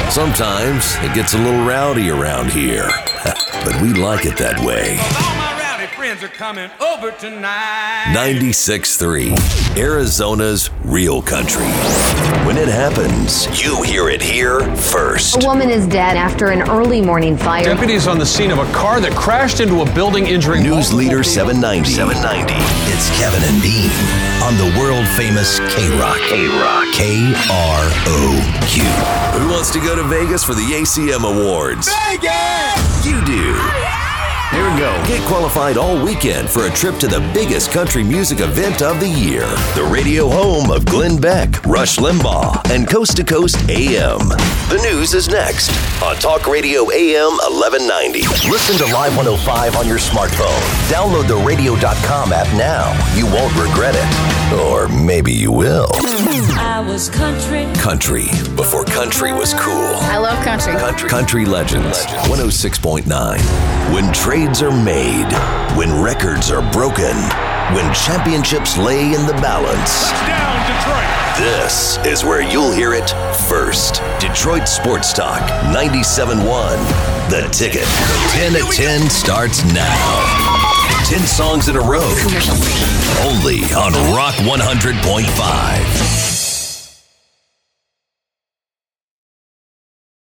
Sometimes it gets a little rowdy around here, but we like it that way. All my rowdy friends are coming over tonight. 96.3, Arizona's real country. When it happens, you hear it here first. A woman is dead after an early morning fire. Deputies on the scene of a car that crashed into a building, injuring News Leader multiple people. 790. It's Kevin and Bean on the world-famous K-Rock. K-R-O-Q. Who wants to go to Vegas for the ACM Awards? Vegas! You do. Here we go. Get qualified all weekend for a trip to the biggest country music event of the year. The radio home of Glenn Beck, Rush Limbaugh, and Coast to Coast AM. The news is next on Talk Radio AM 1190. Listen to Live 105 on your smartphone. Download the radio.com app now. You won't regret it. Or maybe you will. I was country. Country before country was cool. I love country. Country Legends 106.9. When trades are made, when records are broken, when championships lay in the balance. Touchdown, Detroit. This is where you'll hear it first. Detroit Sports Talk 97.1. The Ticket. 10 at 10 starts now. 10 songs in a row. Only on Rock 100.5.